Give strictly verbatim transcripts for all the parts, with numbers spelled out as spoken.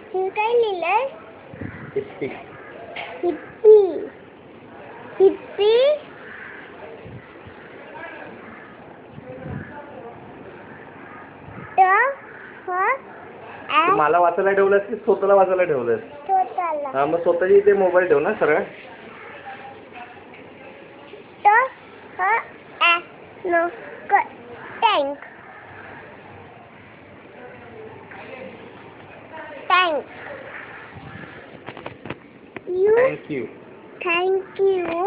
हे काय लिहिलंय? हिप्पी. हिप्पी. हिप्पी. त ह तू मला वाचायला ठेवलंस की स्वतःला वाचायला ठेवलंस? स्वतःला. हा मग स्वतःची इथे मोबाईल ठेव ना सरळ. त ह ॲ न क thank. Thank. You. Thank you. Thank you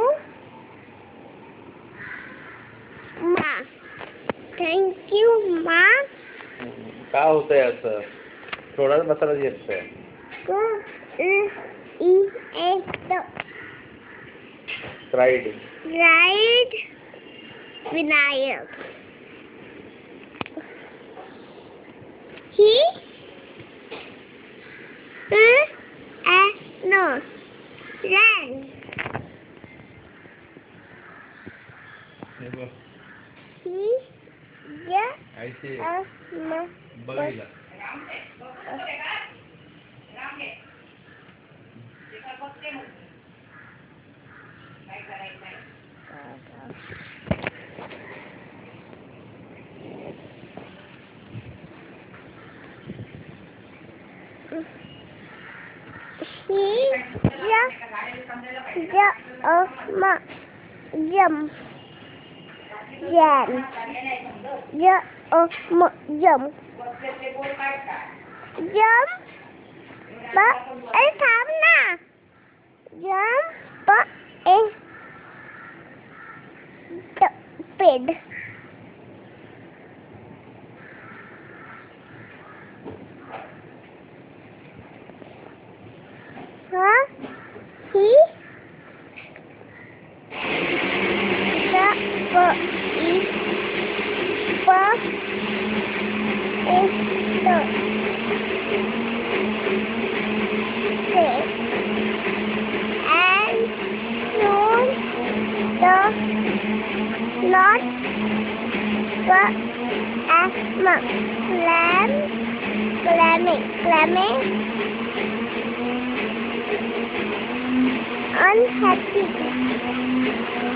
मा. थँक्यू मा. का होतंय असं? थोडाच बसायला येतंय. क ल ई ए ड. राईट. राईट. विनायक. ही ल ॲ न रॅन. ही य अ म ब. ही य य अ म जम. जॅम. य अ म जम. जम प ए थांब ना. जम प ए ड पेड. ह ही ड प ई प ए ड. पे. And soon the not the asthma clam clamming clamming unhappy.